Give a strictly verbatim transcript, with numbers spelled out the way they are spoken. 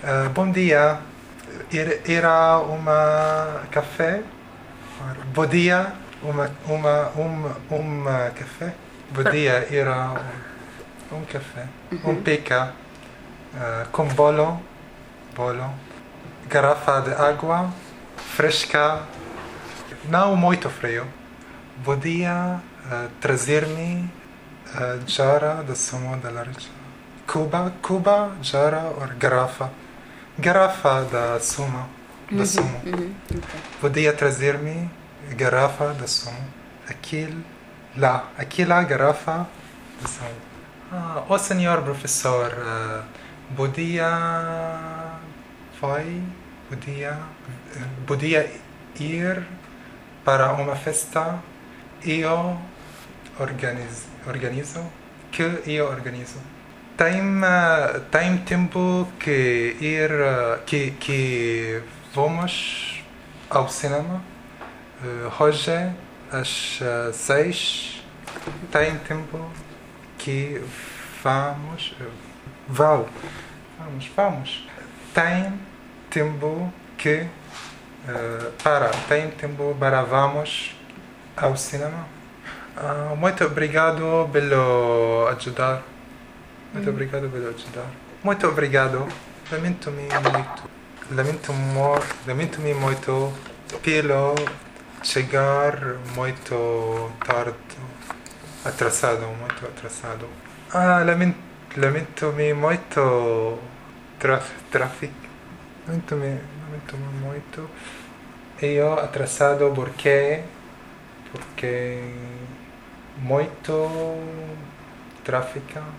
Uh, bom dia. Era, era uma café? Bom dia. Uma, uma, uma, uma café? Bom dia. Era um, um café. Um pica. Uh, com bolo. Bolo. Garrafa de água. Fresca. Não muito frio. Podia uh, trazer-me uh, jarra de sumo de laranja. Cuba, Cuba, jarra ou garrafa. Garrafa de sumo. De sumo. Uhum, uhum, ok. Podia trazer-me garrafa de sumo. Aquele lá. Aquela garrafa de sumo. Ah, o senhor professor, uh, podia... Foi? Podia... Podia ir para uma festa. Eu organizo, organizo que eu organizo. Tem, uh, tem tempo que ir, uh, que, que vamos ao cinema. Uh, hoje, às uh, seis, tem tempo que vamos, uh, vão, vamos, vamos. Tem tempo que, uh, para, tem tempo para vamos ao cinema. Uh, muito obrigado pelo ajudar. Muito Hum. obrigado pelo ajudar. Muito obrigado. Lamento-me muito. Lamento mo- Lamento-me muito pelo chegar muito tarde. Atrasado, muito atrasado. Ah, lamen- lamento-me muito. Traf, tráfico. Lamento-me, lamento-me muito. Eu atrasado porque porque muito tráfico